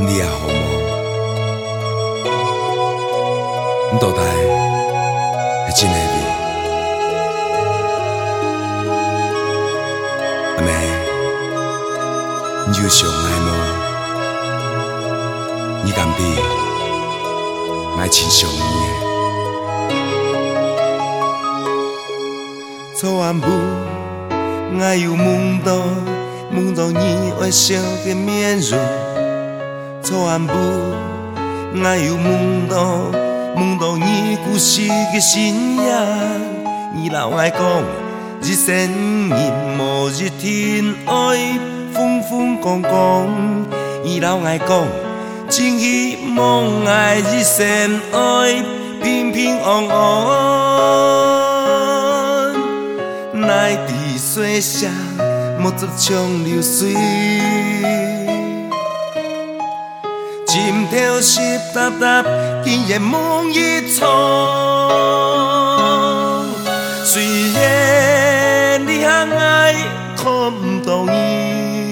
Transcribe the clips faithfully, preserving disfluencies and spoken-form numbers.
你也好梦，你到底是真的你？阿妹，你就上爱梦，你甘比爱亲上伊的。昨晚不，我有梦到，梦到你微笑的面容。昨晚不，我有梦到，梦到你故事的信仰。你老爱讲，一生一无一天爱风风光光。你老爱讲，真希望爱一生爱平平安安。奈在水上，莫作长流水。心跳湿答答，竟然梦一场。虽然你和爱看不到伊，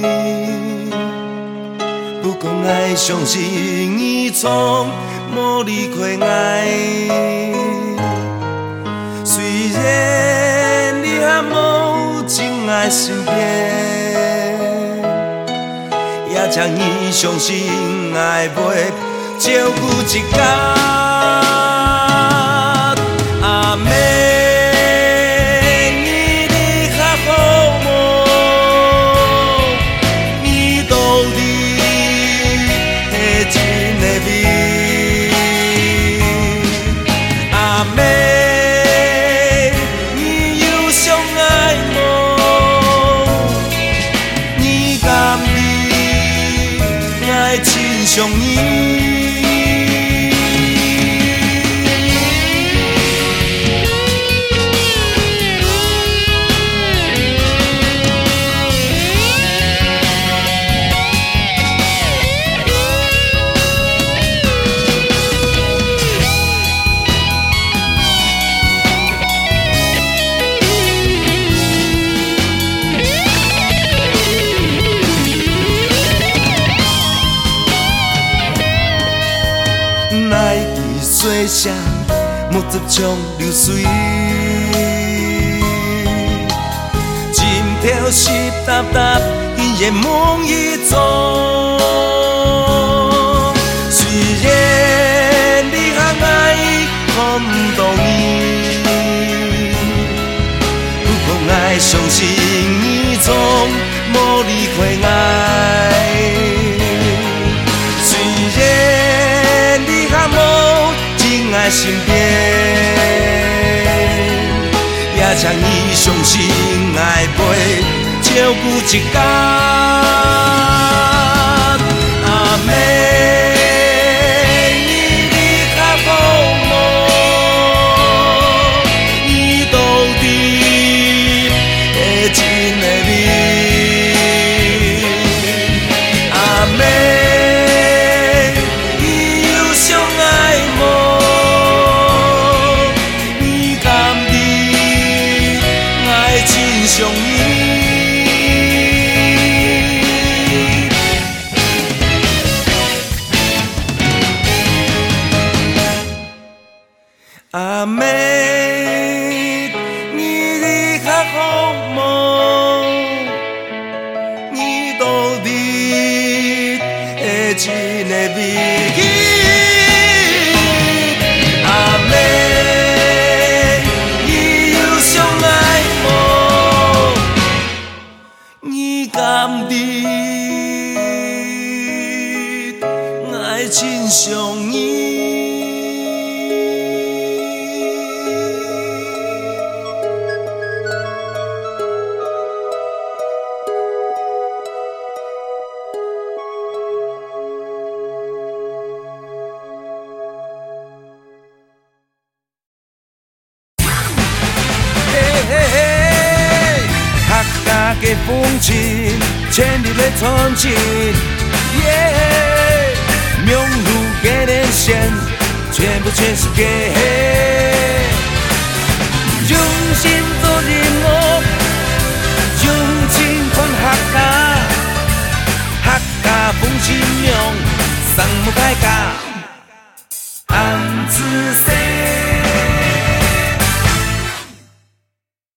不过爱相信伊从无离开爱。虽然你和无真爱身边，也请你相信爱袂照顾一天。阿妹，你离开好梦，你到底会真的美？阿妹，你又相爱梦，你甘比爱亲像伊？奈在水上，莫作长流水。心跳湿答答，竟然梦一场。虽然你和爱看不到伊，不过爱相信伊从无离开爱。虽然在身边，也请你相信爱袂照顾一天。阿妹，你离开好梦，你到底会真的美？阿妹。像伊，阿妹，你离开好梦，你到底会真的美？阿妹。甘地爱亲像伊。的风景，千里的传奇，耶！名路给连线，全部全是给用心做人物，用情款客家，客家风情酿，三改革，红紫色。